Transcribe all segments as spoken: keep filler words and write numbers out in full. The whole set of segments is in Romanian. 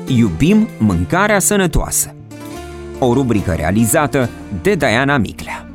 Iubim mâncarea sănătoasă. O rubrică realizată de Diana Miclea.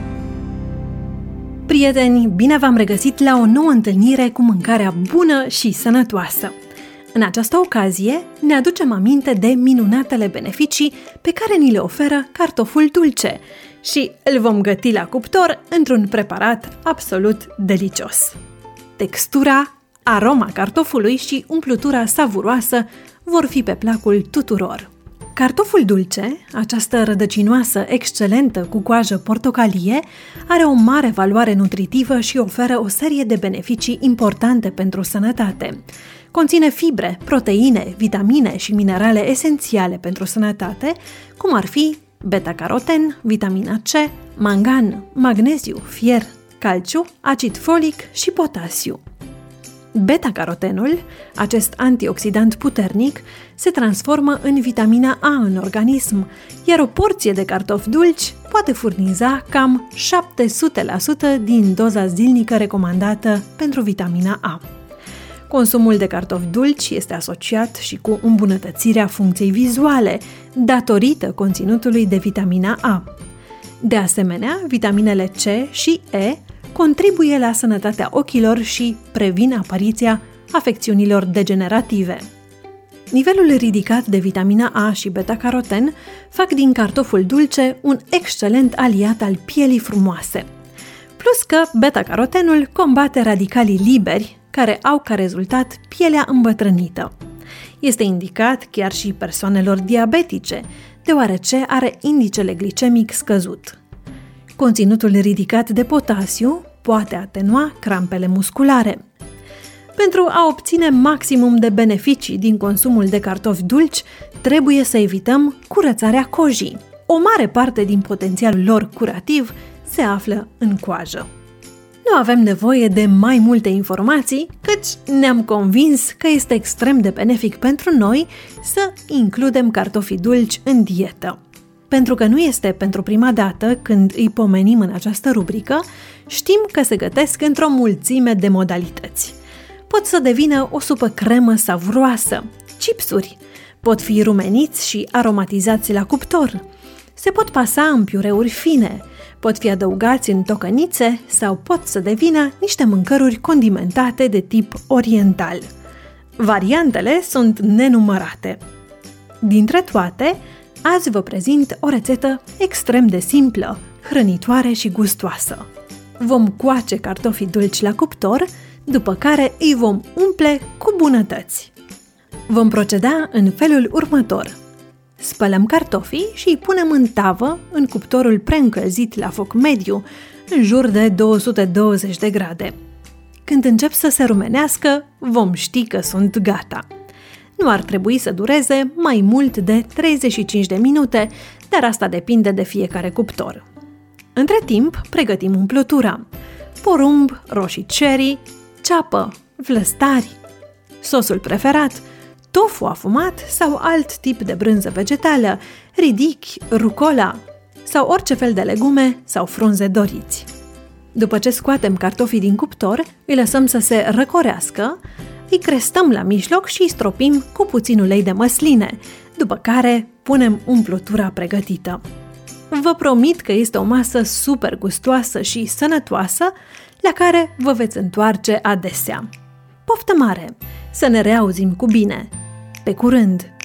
Prieteni, bine v-am regăsit la o nouă întâlnire cu mâncarea bună și sănătoasă. În această ocazie ne aducem aminte de minunatele beneficii pe care ni le oferă cartoful dulce și îl vom găti la cuptor într-un preparat absolut delicios. Textura, aroma cartofului și umplutura savuroasă vor fi pe placul tuturor. Cartoful dulce, această rădăcinoasă excelentă cu coajă portocalie, are o mare valoare nutritivă și oferă o serie de beneficii importante pentru sănătate. Conține fibre, proteine, vitamine și minerale esențiale pentru sănătate, cum ar fi beta-caroten, vitamina C, mangan, magneziu, fier, calciu, acid folic și potasiu. Beta-carotenul, acest antioxidant puternic, se transformă în vitamina A în organism, iar o porție de cartofi dulci poate furniza cam șapte sute la sută din doza zilnică recomandată pentru vitamina A. Consumul de cartofi dulci este asociat și cu îmbunătățirea funcției vizuale, datorită conținutului de vitamina A. De asemenea, vitaminele C și E contribuie la sănătatea ochilor și previn apariția afecțiunilor degenerative. Nivelul ridicat de vitamina A și beta-caroten fac din cartoful dulce un excelent aliat al pielii frumoase. Plus că beta-carotenul combate radicalii liberi, care au ca rezultat pielea îmbătrânită. Este indicat chiar și persoanelor diabetice, deoarece are indicele glicemic scăzut. Conținutul ridicat de potasiu poate atenua crampele musculare. Pentru a obține maximum de beneficii din consumul de cartofi dulci, trebuie să evităm curățarea cojii. O mare parte din potențialul lor curativ se află în coajă. Nu avem nevoie de mai multe informații, căci ne-am convins că este extrem de benefic pentru noi să includem cartofii dulci în dietă. Pentru că nu este pentru prima dată când îi pomenim în această rubrică, știm că se gătesc într-o mulțime de modalități. Pot să devină o supă cremă savuroasă, chipsuri, pot fi rumeniți și aromatizați la cuptor, se pot pasa în piureuri fine, pot fi adăugați în tocănițe sau pot să devină niște mâncăruri condimentate de tip oriental. Variantele sunt nenumărate. Dintre toate, azi vă prezint o rețetă extrem de simplă, hrănitoare și gustoasă. Vom coace cartofii dulci la cuptor, după care îi vom umple cu bunătăți. Vom proceda în felul următor. Spălăm cartofii și îi punem în tavă, în cuptorul preîncălzit la foc mediu, în jur de două sute douăzeci de grade. Când încep să se rumenească, vom ști că sunt gata. Nu ar trebui să dureze mai mult de treizeci și cinci de minute, dar asta depinde de fiecare cuptor. Între timp, pregătim umplutura: porumb, roșii cherry, ceapă, vlăstari, sosul preferat, tofu afumat sau alt tip de brânză vegetală, ridichi, rucola sau orice fel de legume sau frunze doriți. După ce scoatem cartofii din cuptor, îi lăsăm să se răcorească, îi crestăm la mijloc și îi stropim cu puțin ulei de măsline, după care punem umplutura pregătită. Vă promit că este o masă super gustoasă și sănătoasă, la care vă veți întoarce adesea. Poftă mare! Să ne reauzim cu bine! Pe curând!